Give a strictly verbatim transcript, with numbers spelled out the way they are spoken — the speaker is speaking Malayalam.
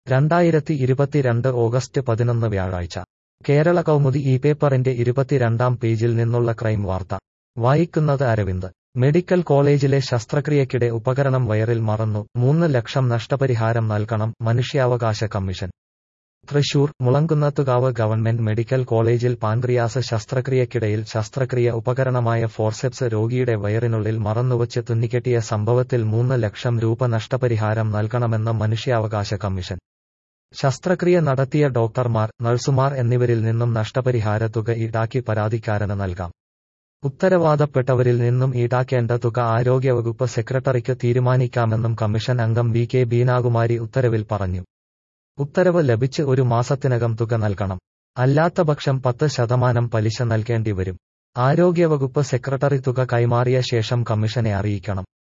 രണ്ടായിരത്തി ഇരുപത്തിരണ്ട് ഓഗസ്റ്റ് പതിനൊന്ന് വ്യാഴാഴ്ച കേരള കൗമുദി ഈ പേപ്പറിന്റെ ഇരുപത്തിരണ്ടാം പേജിൽ നിന്നുള്ള ക്രൈം വാർത്ത വായിക്കുന്നത് അരവിന്ദ്. മെഡിക്കൽ കോളേജിലെ ശസ്ത്രക്രിയയ്ക്കിടെ ഉപകരണം വയറിൽ മറന്നു, മൂന്ന് ലക്ഷം നഷ്ടപരിഹാരം നൽകണം മനുഷ്യാവകാശ commission. Thrissur Mulankunnathukavu government medical കോളേജിൽ പാൻക്രിയാസ് ശസ്ത്രക്രിയയ്ക്കിടയിൽ ശസ്ത്രക്രിയ ഉപകരണമായ ഫോർസെപ്സ് രോഗിയുടെ വയറിനുള്ളിൽ മറന്നുവച്ച് തുന്നിക്കെട്ടിയ സംഭവത്തിൽ മൂന്ന് ലക്ഷം രൂപ നഷ്ടപരിഹാരം നൽകണമെന്ന് മനുഷ്യാവകാശ കമ്മീഷൻ. ശസ്ത്രക്രിയ നടത്തിയ ഡോക്ടർമാർ, നഴ്സുമാർ എന്നിവരിൽ നിന്നും നഷ്ടപരിഹാര തുക ഈടാക്കി പരാതിക്കാരന് നൽകാം. ഉത്തരവാദപ്പെട്ടവരിൽ നിന്നും ഈടാക്കേണ്ട തുക ആരോഗ്യവകുപ്പ് സെക്രട്ടറിക്ക് തീരുമാനിക്കാമെന്നും കമ്മീഷൻ അംഗം വി കെ ബീനാകുമാരി ഉത്തരവിൽ പറഞ്ഞു. ഉത്തരവ് ലഭിച്ച് ഒരു മാസത്തിനകം തുക നൽകണം. അല്ലാത്തപക്ഷം പത്ത് ശതമാനം പലിശ നൽകേണ്ടി വരും. ആരോഗ്യവകുപ്പ് സെക്രട്ടറി തുക കൈമാറിയ ശേഷം കമ്മീഷനെ അറിയിക്കണം.